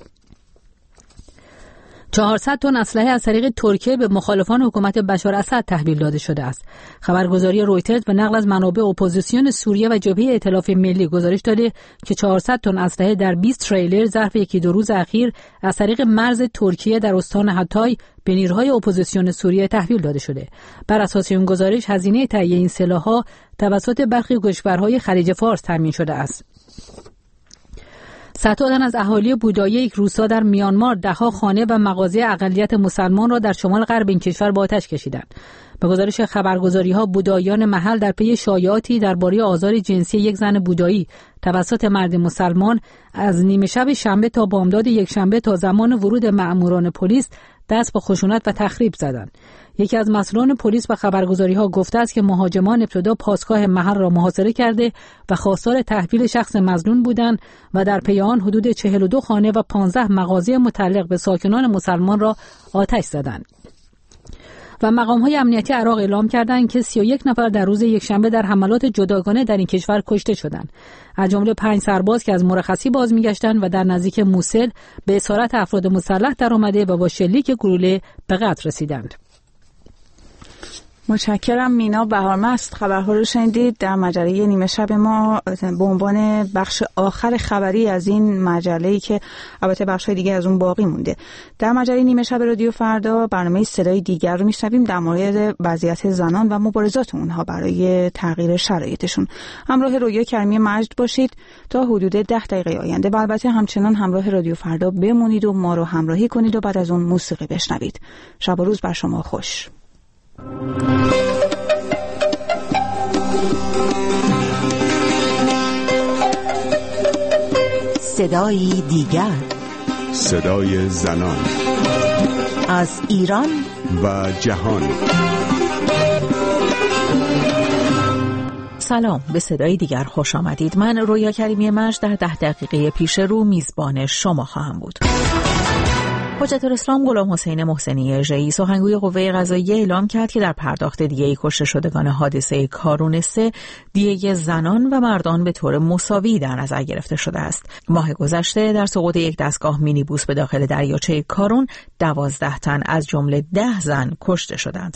چهارصد تن اسلحه از طریق ترکیه به مخالفان حکومت بشار اسد تحویل داده شده است. خبرگزاری رویترز به نقل از منابع اپوزیسیون سوریه و جبهه ائتلاف ملی گزارش داده که چهارصد تن اسلحه در بیست تریلر ظرف یکی دو روز اخیر از طریق مرز ترکیه در استان هاتای به نیروهای اپوزیسیون سوریه تحویل داده شده. بر اساس این گزارش هزینه تهیه این سلاح‌ها توسط برخی کشورهای خلیج فارس تامین شده است. صدها تن از اهالی بودایی یک روستا در میانمار دهها خانه و مغازه اقلیت مسلمان را در شمال غرب این کشور با آتش کشیدند. به گزارش خبرگزاری‌ها بوداییان محل در پی شایعاتی درباره آزار جنسی یک زن بودایی توسط مرد مسلمان از نیمه شب شنبه تا بامداد یک شنبه تا زمان ورود مأموران پلیس دست به خشونت و تخریب زدند. یکی از مسئولان پلیس به خبرگزاری‌ها گفته است که مهاجمان ابتدا پاسگاه محل را محاصره کرده و خواستار تحویل شخص مظنون بودند و در پی آن حدود چهل و دو خانه و پانزده مغازه متعلق به ساکنان مسلمان را آتش زدند. و مقام‌های امنیتی عراق اعلام کردند که سی و یک نفر در روز یکشنبه در حملات جداگانه در این کشور کشته شدند، از جمله پنج سرباز که از مرخصی باز می‌گشتند و در نزدیک موسل به اسارت افراد مسلح درآمده و با شلیک گلوله به قتل رسیدند. متشکرم مینا بهارمست. خبرها رو شنیدید. در مجله نیمه شب ما به عنوان بخش آخر خبری از این مجله‌ای که البته بخش‌های دیگه از اون باقی مونده، در مجله نیمه شب رادیو فردا برنامه صدای دیگر رو میشنویم در مورد وضعیت زنان و مبارزات اونها برای تغییر شرایطشون. همراه رویا کریمی مجد باشید تا حدود ده دقیقه آینده و البته همچنان همراه رادیو فردا بمونید و ما رو همراهی کنید و بعد از اون موسیقی بشنوید. شب و روز بر شما خوش. صدای دیگر، صدای زنان از ایران و جهان. سلام، به صدای دیگر خوش آمدید. من رویا کریمی مجد در ده دقیقه پیش رو میزبان شما خواهم بود. حجت الاسلام غلام حسین محسنی اژه‌ای سخنگوی قوه قضاییه اعلام کرد که در پرداخت دیه کشته شدگان حادثه کارون سه دیه زنان و مردان به طور مساوی در نظر گرفته شده است. ماه گذشته در سقوط یک دستگاه مینیبوس به داخل دریاچه کارون دوازده تن از جمله ده زن کشته شدند.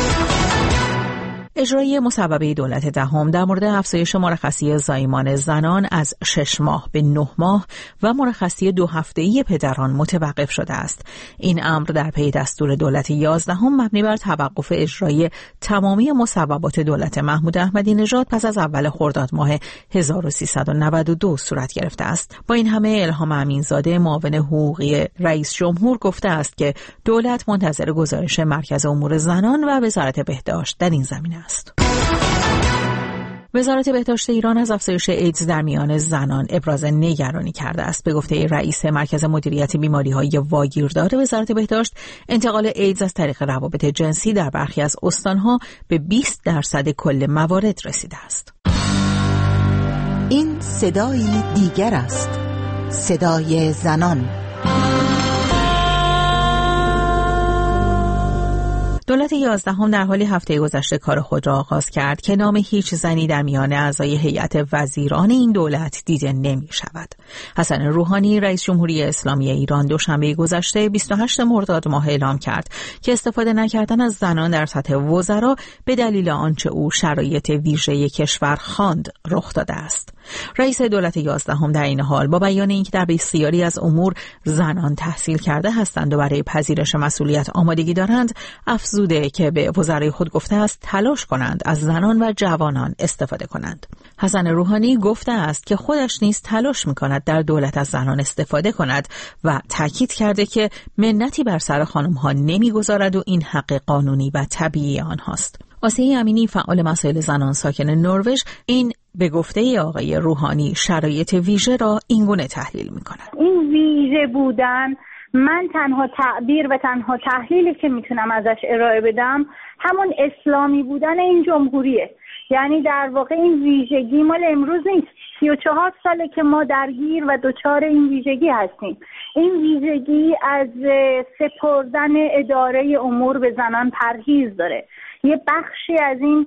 اجرای مصوبه دولت دهم در مورد افزایش مرخصی زایمان زنان از شش ماه به نه ماه و مرخصی دو هفته‌ای پدران متوقف شده است. این امر در پی دستور دولت یازدهم مبنی بر توقف اجرای تمامی مصوبات دولت محمود احمدی نژاد پس از اول خرداد ماه هزار و سیصد و نود و دو صورت گرفته است. با این همه الهام امینزاده معاون حقوقی رئیس جمهور گفته است که دولت منتظر گزارش مرکز امور زنان و وزارت بهداشت در این زمینه است. وزارت بهداشت ایران از افزایش ایدز در میان زنان ابراز نگرانی کرده است. به گفته رئیس مرکز مدیریت بیماری‌های واگیردار وزارت بهداشت، انتقال ایدز از طریق روابط جنسی در برخی از استان‌ها به بیست درصد کل موارد رسیده است. این صدای دیگر است، صدای زنان. دولت یازدهم در حالی هفته گذشته کار خود را آغاز کرد که نام هیچ زنی در میان اعضای هیئت وزیران این دولت دیده نمی شود. حسن روحانی رئیس جمهوری اسلامی ایران دوشنبه گذشته بیست و هشتم مرداد ماه اعلام کرد که استفاده نکردن از زنان در سطح وزرا به دلیل آنچه او شرایط ویژه کشور خواند رخ داده است. رئیس دولت یازدهم در این حال با بیان اینکه در بسیاری از امور زنان تحصیل کرده هستند و برای پذیرش مسئولیت آمادگی دارند، افزوده که به وزرای خود گفته است تلاش کنند از زنان و جوانان استفاده کنند. حسن روحانی گفته است که خودش نیز تلاش می‌کند در دولت از زنان استفاده کند و تاکید کرده که منتی بر سر خانم‌ها نمی‌گذارد و این حق قانونی و طبیعی آنهاست. آسیه امینی فعال مسائل زنان ساکن نروژ این به گفته آقای روحانی شرایط ویژه را اینگونه تحلیل می‌کند. این ویژه بودن، من تنها تعبیر و تنها تحلیلی که میتونم ازش ارائه بدم همون اسلامی بودن این جمهوریه. یعنی در واقع این ویژگی مال امروز نیست، سی و چهار ساله که ما درگیر و دچار این ویژگی هستیم. این ویژگی از سپردن اداره امور به زنان پرهیز داره. یه بخشی از این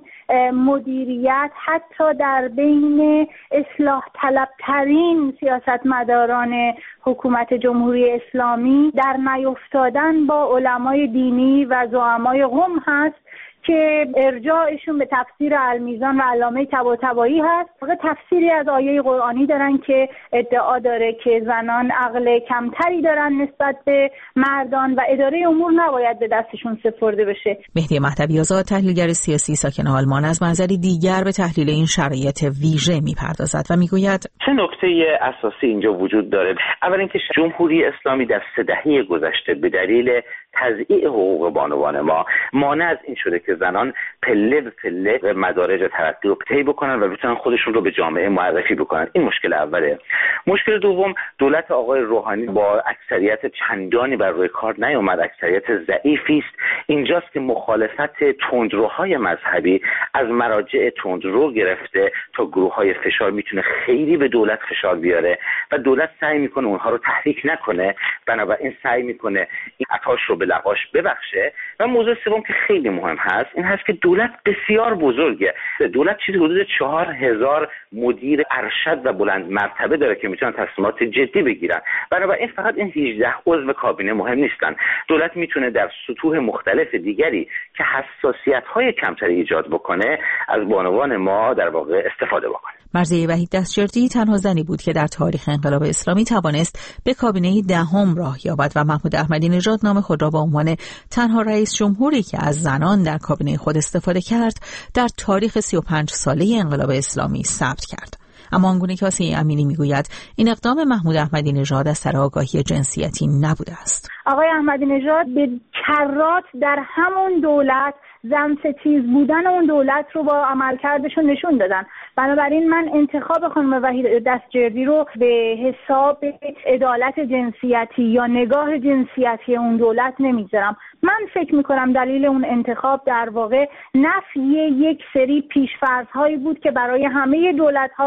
مدیریت حتی در بین اصلاح طلبترین سیاستمداران حکومت جمهوری اسلامی در نیفتادن با علمای دینی و زعمای قم هست که ارجاعشون به تفسیر المیزان و علامه طباطبایی هست. فقط تفسیری از آیه قرآنی دارن که ادعا داره که زنان عقل کمتری دارن نسبت به مردان و اداره امور نباید به دستشون سپرده بشه. مهدی مهدوی آزاد تحلیلگر سیاسی ساکن آلمان از منظری دیگر به تحلیل این شرایط ویژه میپردازد و میگوید سه نکته اساسی اینجا وجود داره. اول اینکه جمهوری اسلامی در سه دهه گذشته به دلیل تضییع حقوق بانوان ما مانع از این شده که زنان پله به پله مدارج ترقی رو طی بکنن و بتونن خودشون رو به جامعه معرفی بکنن. این مشکل اوله. مشکل دوم، دولت آقای روحانی با اکثریت چندانی بر روی کار نیامد، اکثریت ضعیفی است. اینجاست که مخالفت تندروهای مذهبی از مراجع تندرو گرفته تا گروه‌های فشار میتونه خیلی به دولت فشار بیاره و دولت سعی میکنه اونها رو تحریک نکنه، بنابراین سعی میکنه این عطاش رو به لقاش ببخشه. و موضوع سوم که خیلی مهم هست این هست که دولت بسیار بزرگه. دولت چیزی حدود چهار هزار مدیر ارشد و بلند مرتبه داره که میتونن تصمیمات جدی بگیرن. بنابراین فقط این هجده عضو کابینه مهم نیستن. دولت میتونه در سطوح مختلف دیگری که حساسیت‌های کمتری ایجاد بکنه از بانوان ما در واقع استفاده بکنه. مرضیه وحید دستجردی تنها زنی بود که در تاریخ انقلاب اسلامی توانست به کابینه دهم راه یابد و محمود احمدی نژاد نام خود را به عنوان تنها رئیس جمهوری که از زنان در کابینه خود استفاده کرد در تاریخ سی و پنج ساله انقلاب اسلامی ثبت کرد. اما آنگونه که آسیه امینی میگوید این اقدام محمود احمدی نژاد از سر آگاهی جنسیتی نبوده است. آقای احمدی نژاد به کرات در همون دولت زن ستیز بودن اون دولت رو با عملکردشون نشون دادن. بنابراین من انتخاب خانم وحید دستجردی رو به حساب عدالت جنسیتی یا نگاه جنسیتی اون دولت نمیذارم. من فکر میکنم دلیل اون انتخاب در واقع نفی یک سری پیش‌فرض‌هایی بود که برای همه دولت‌ها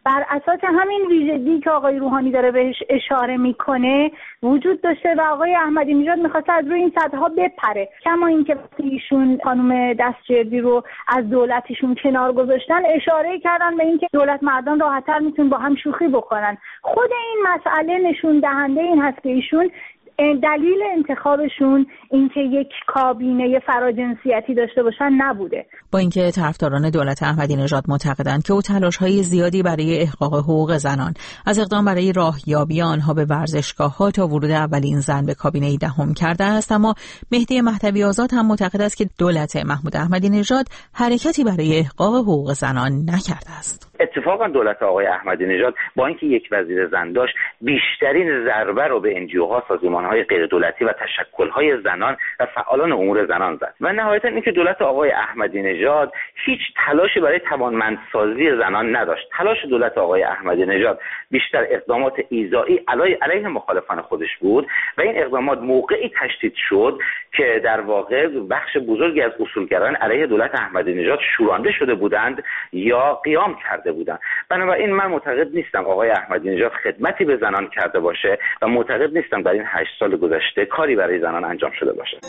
بر اساس همین ویژگی که آقای روحانی داره بهش اشاره میکنه وجود داشته و آقای احمدی نژاد میخواسته از روی این سدها بپره. کما اینکه ایشون خانم دستجردی رو از دولتشون کنار گذاشتن اشاره کردن به اینکه دولت مردان راحت‌تر میتونن با هم شوخی بکنن. خود این مسئله نشون دهنده این هست که ایشون دلیل انتخابشون اینکه یک کابینه فراجنسیتی داشته باشن نبوده. با اینکه طرفداران دولت احمدی نژاد معتقدند که او تلاش‌های زیادی برای احقاق حقوق زنان از اقدام برای راهیابی آنها به ورزشگاه‌ها تا ورود اولین زن به کابینه دهم کرده است، اما مهدی مهدوی آزاد هم معتقد است که دولت محمود احمدی نژاد حرکتی برای احقاق حقوق زنان نکرده است. اتفاقا دولت آقای احمدی نژاد با اینکه یک وزیر زن داشت بیشترین ضربه رو به انجیوها، سازمان‌های غیر دولتی و تشکل‌های زنان و فعالان امور زنان زد و نهایتاً اینکه دولت آقای احمدی نژاد هیچ تلاشی برای توانمندسازی زنان نداشت. تلاش دولت آقای احمدی نژاد بیشتر اقدامات ایذایی علیه علیه مخالفان خودش بود و این اقدامات موقعی تشدید شد که در واقع بخش بزرگی از اصولگرایان علیه دولت احمدی نژاد شورانده شده بودند یا قیام کرده بودند. بنابراین من معتقد نیستم آقای احمدی نژاد خدمتی به زنان کرده باشه و معتقد نیستم در این هشت سال گذشته کاری برای زنان انجام شده باشه.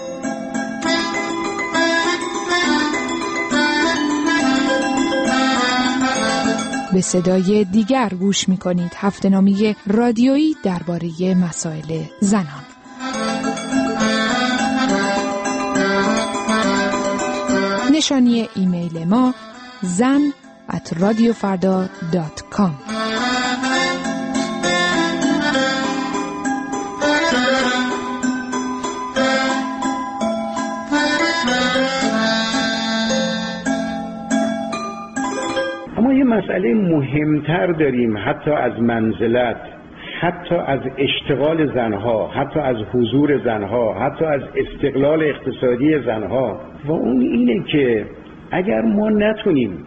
به صدای دیگر گوش می‌کنید، هفته‌نامه رادیویی درباره مسائل زنان. نشانی ایمیل ما زن ات رادیو فردا دات کام. اما یه مسئله مهمتر داریم، حتی از منزلت، حتی از اشتغال زنها، حتی از حضور زنها، حتی از استقلال اقتصادی زنها، و اون اینه که اگر ما نتونیم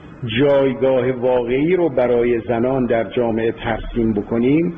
جایگاه واقعی رو برای زنان در جامعه ترسیم بکنیم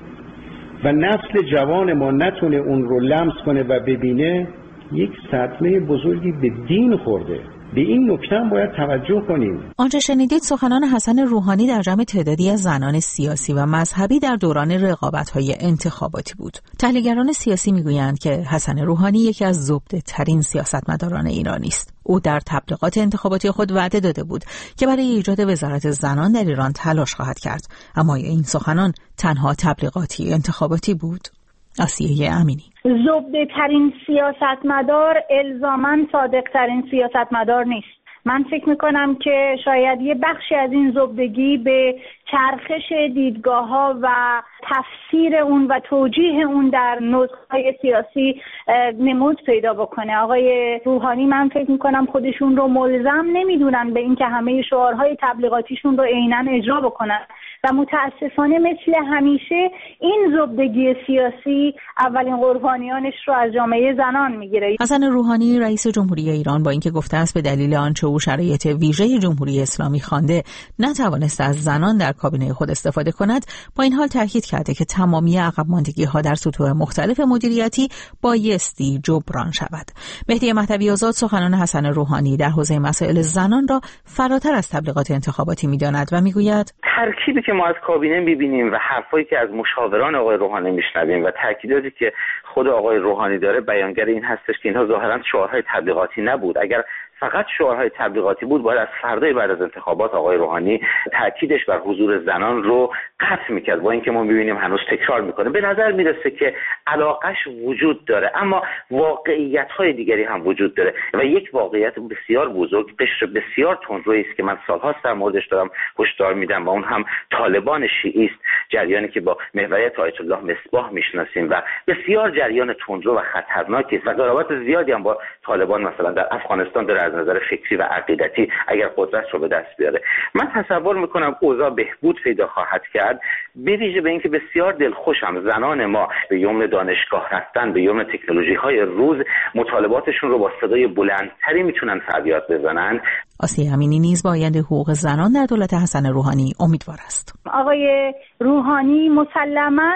و نسل جوان ما نتونه اون رو لمس کنه و ببینه، یک صدمه بزرگی به دین خورده. به این نکته هم باید توجه کنیم. آنچه شنیدید سخنان حسن روحانی در جمع تعدادی از زنان سیاسی و مذهبی در دوران رقابت‌های انتخاباتی بود. تحلیلگران سیاسی میگویند که حسن روحانی یکی از زبده ترین سیاستمداران ایرانی است. او در تبلیغات انتخاباتی خود وعده داده بود که برای ایجاد وزارت زنان در ایران تلاش خواهد کرد، اما این سخنان تنها تبلیغاتی انتخاباتی بود. آسیه امینی. زبده ترین سیاستمدار الزاماً صادق ترین سیاستمدار نیست. من فکر میکنم که شاید یه بخشی از این زبدگی به چرخش دیدگاه‌ها و تفسیر اون و توجیه اون در نوزهای سیاسی نمود پیدا بکنه. آقای روحانی من فکر میکنم خودشون رو ملزم نمیدونن به اینکه همه شعارهای تبلیغاتیشون رو عیناً اجرا بکنن و متاسفانه مثل همیشه این زبدگی سیاسی اولین قربانیانش رو از جامعه زنان میگیره. حسن روحانی رئیس جمهوری ایران با اینکه گفته است به دلیل آنچه او شرایط ویژه جمهوری اسلامی خوانده نتوانسته از زنان در کابینه خود استفاده کند، با این حال تاکید کرده که تمامی عقب ماندگی ها در سطوح مختلف مدیریتی بایستی جبران شود. مهدی مهدوی آزاد سخنان حسن روحانی در حوزه مسائل زنان را فراتر از تبلیغات انتخاباتی می‌داند و میگوید ترکیبی که ما از کابینه می‌بینیم و حرفایی که از مشاوران آقای روحانی میشنویم و تاکیداتی که خود آقای روحانی داره بیانگر این هستش که اینها ظاهراً شعارهای تبلیغاتی نبود. اگر فقط شعارهای تبلیغاتی بود باید از فردای بعد از انتخابات آقای روحانی تاکیدش بر حضور زنان رو قطع میکرد. با اینکه ما میبینیم هنوز تکرار میکنه. به نظر میرسه که علاقش وجود داره، اما واقعیت‌های دیگری هم وجود داره و یک واقعیت بسیار بزرگ، قشر بسیار تندرویی است که من سال‌هاست در موردش دارم هشدار میدم و اون هم طالبان شیعی است، جریانی که با محوریت آیت الله مصباح میشناسیم و بسیار جریان تندرو و خطرناکی است و قرابت زیادی هم با طالبان مثلا در افغانستان داره از نظر فکری و عقیدتی اگر قدرت رو به دست بیاره. من تصور میکنم اوضاع بهبود پیدا خواهد کرد، به ویژه به اینکه بسیار دلخوشم زنان ما به یمن دانشگاه رفتن، به یمن تکنولوژی های روز مطالباتشون رو با صدای بلندتری میتونن فریاد بزنن. آسیه امینی نیز با آینده حقوق زنان در دولت حسن روحانی امیدوار است. آقای روحانی مسلماً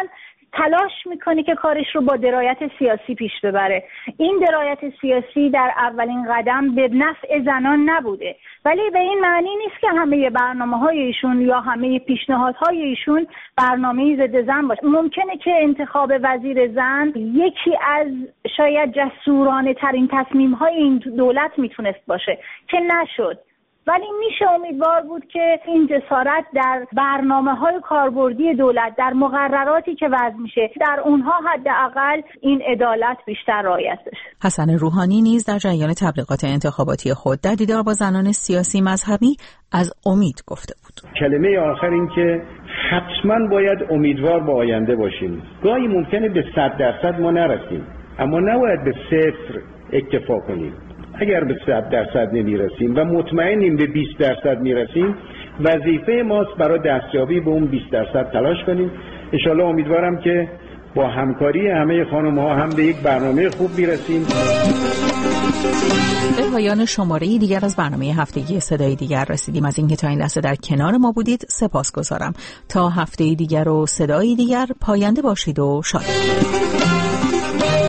تلاش میکنه که کارش رو با درایت سیاسی پیش ببره. این درایت سیاسی در اولین قدم به نفع زنان نبوده، ولی به این معنی نیست که همه برنامه‌های ایشون یا همه پیشنهادهای ایشون برنامه ضد زن باشه. ممکنه که انتخاب وزیر زن یکی از شاید جسورانه ترین تصمیم‌های این دولت میتونست باشه که نشد، ولی میشه امیدوار بود که این جسارت در برنامه‌های کاربردی دولت، در مقرراتی که وضع میشه، در اونها حداقل این عدالت بیشتر رعایت بشه. حسن روحانی نیز در جریان تبلیغات انتخاباتی خود در دیدار با زنان سیاسی مذهبی از امید گفته بود. کلمه آخر این که حتما باید امیدوار به آینده باشیم. گاهی ممکنه به صد درصد ما نرسیم، اما نباید به صفر اکتفا کنیم. اگر به صد درصد نمیرسیم و مطمئنیم به بیست درصد میرسیم، وظیفه ماست برای دستیابی به اون بیست درصد تلاش کنیم. ان شاءالله امیدوارم که با همکاری همه خانم‌ها هم به یک برنامه خوب میرسیم. به پایان شماره دیگر از برنامه هفتگی صدای دیگر رسیدیم. از اینکه تا این لحظه در کنار ما بودید سپاسگزارم. تا هفته دیگر و صدای دیگر، پاینده باشید و شاد.